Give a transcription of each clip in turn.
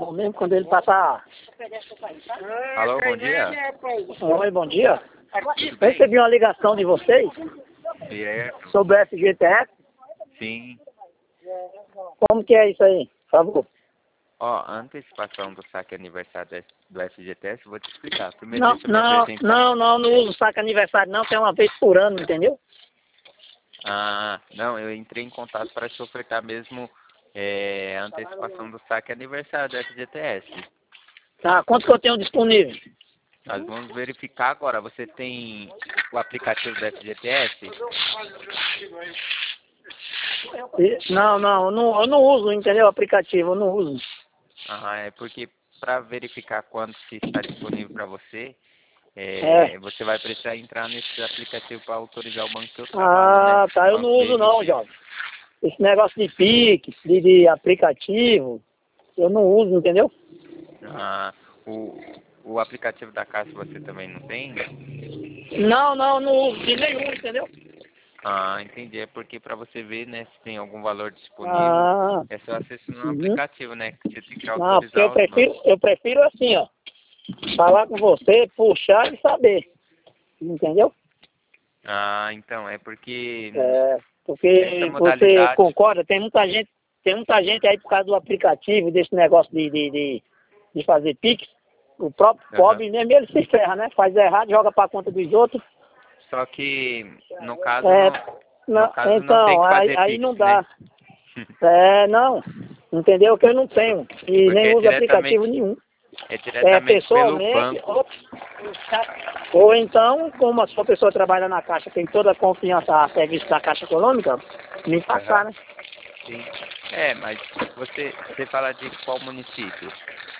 bom mesmo quando ele passar. Alô, bom dia. Oi, bom dia. Tudo Eu bem? recebi uma ligação de vocês Certo. sobre o FGTS. Sim. Como que é isso aí, por favor? Ó, a antecipação do saque aniversário do FGTS, eu vou te explicar. Primeiro Não, deixa eu me não, apresentar. não uso saco aniversário não, que é uma vez por ano, entendeu? Ah, não, eu entrei em contato para te ofertar mesmo a antecipação do saque aniversário do FGTS. Tá, quanto que eu tenho disponível? Nós vamos verificar agora. Você tem o aplicativo do FGTS? Não, eu não uso, entendeu? O aplicativo, eu não uso. Ah, é porque para verificar quanto que está disponível para você, você vai precisar entrar nesse aplicativo para autorizar o banco que eu trabalho, né? Ah, tá, O eu não banco uso não, BMG. jovem. Esse negócio de Pix, de aplicativo, eu não uso, entendeu? Ah, o aplicativo da Caixa você também não tem? Não uso de nenhum, entendeu? Ah, entendi. É porque para você ver, né, se tem algum valor disponível, Ah, é só acessar no uhum. aplicativo, né? Que você tem que Não, porque autorizar os bancos. eu prefiro assim, ó, falar com você, puxar e saber, entendeu? Ah, então, é porque É, essa porque você modalidade. concorda, tem muita gente aí por causa do aplicativo, desse negócio de fazer Pix, o próprio Aham. pobre mesmo ele se ferra, né? Faz errado, joga pra conta dos outros. Só que no caso É, no caso não tem então, que fazer aí Pix, não né? dá. Não, entendeu? Que eu não tenho e Porque nem uso aplicativo nenhum. é diretamente pelo Pessoalmente, banco. ou então, como a sua pessoa trabalha na Caixa, tem toda a confiança a serviço da Caixa Econômica, me passar, Aham. né? Sim. É, mas você fala de qual município?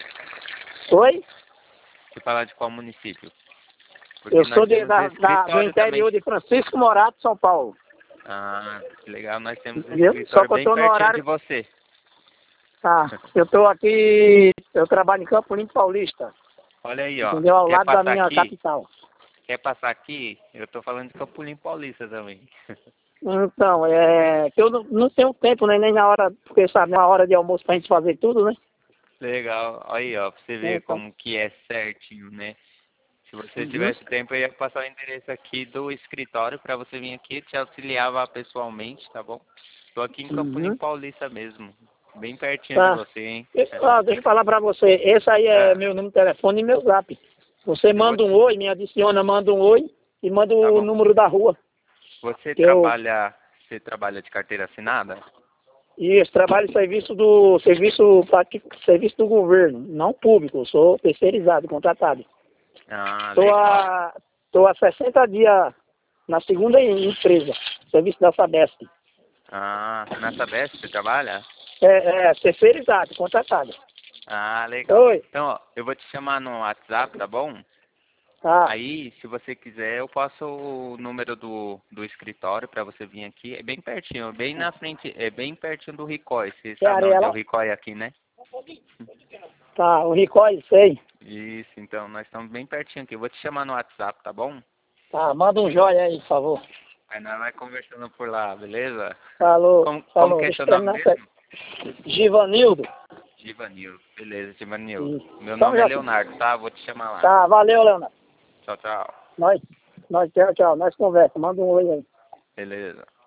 Oi? Você fala de qual município? Porque Eu nós sou temos do escritório também. interior de Francisco Morato, São Paulo. Ah, que legal, nós temos um Entendeu? Só escritório que eu bem tô no pertinho de horário. você. Tá. Eu tô aqui. Eu trabalho em Campo Limpo Paulista. Olha aí, ó. Entendeu? Ao Quer lado da passar minha aqui? capital. Quer passar aqui? Eu tô falando de Campolim Paulista também. Então, que eu não tenho tempo, né? Nem na hora, porque sabe, na hora de almoço pra gente fazer tudo, né? Legal. Aí, ó, pra você ver Então. como que é certinho, né? Se você Uhum. tivesse tempo, eu ia passar o endereço aqui do escritório para você vir aqui, te auxiliar lá pessoalmente, tá bom? Tô aqui em Campolim Uhum. Paulista mesmo, bem pertinho de Tá. você, hein? Deixa eu falar pra você. Esse aí é Ah, meu número de telefone e meu zap. Você eu vou manda um te... oi, me adiciona, manda um oi e manda Tá o bom. número da rua. Que eu Você trabalha de carteira assinada? Isso, trabalho em serviço do governo, não público, eu sou terceirizado, contratado. Ah, Estou legal. há, tô há 60 dias na segunda empresa, serviço da Sabesp. Ah, na Sabesp você trabalha? Terceirizado, contratado. Ah, legal. Oi, Então, ó, eu vou te chamar no WhatsApp, tá bom? tá, Aí, se você quiser, eu passo o número do escritório para você vir aqui. É bem pertinho, bem na frente, é bem pertinho do Ricói. Você é sabe onde é o Arela? Ricói aqui, né? Tá, o Ricói, sei. Isso, então, nós estamos bem pertinho aqui. Eu vou te chamar no WhatsApp, tá bom? Tá, manda um joia aí, por favor. Aí nós vai conversando por lá, beleza? Como Falou, que é deixa seu eu nome terminar isso aí. mesmo? Givanildo. Givanildo. Beleza, Givanildo. Isso. Meu Então nome é já, Leonardo, tá? Vou te chamar lá. tá, valeu, Leonardo. Tchau, tchau. Nós, tchau, nós conversa, manda um oi aí. Beleza.